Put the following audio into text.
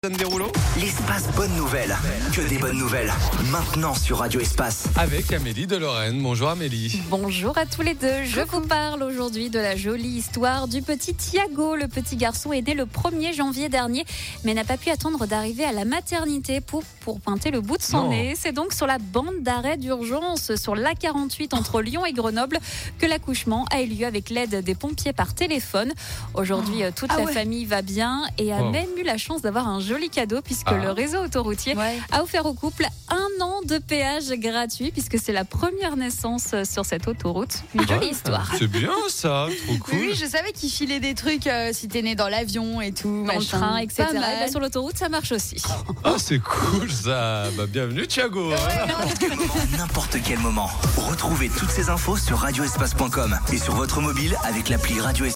Derulo. L'espace bonne nouvelle, que des bonnes nouvelles, maintenant sur Radio Espace. Avec Amélie de Lorraine. Bonjour Amélie. Bonjour à tous les deux. Je vous parle aujourd'hui de la jolie histoire du petit Thiago. Le petit garçon est né le 1er janvier dernier, mais n'a pas pu attendre d'arriver à la maternité pour pointer le bout de son nez. C'est donc sur la bande d'arrêt d'urgence sur l'A48 entre Lyon et Grenoble que l'accouchement a eu lieu avec l'aide des pompiers par téléphone. Aujourd'hui, toute la famille va bien et a même eu la chance d'avoir un joli cadeau puisque le réseau autoroutier a offert au couple 1 an de péage gratuit puisque c'est la première naissance sur cette autoroute. Une jolie histoire. C'est bien ça, trop cool. Oui, je savais qu'il filait des trucs si t'es né dans l'avion et tout. Dans le train, etc. Pas mal. Sur l'autoroute, ça marche aussi. Ah, c'est cool ça. Bienvenue Thiago. N'importe quel moment. Retrouvez toutes ces infos sur radioespace.com et sur votre mobile avec l'appli Radio Espace.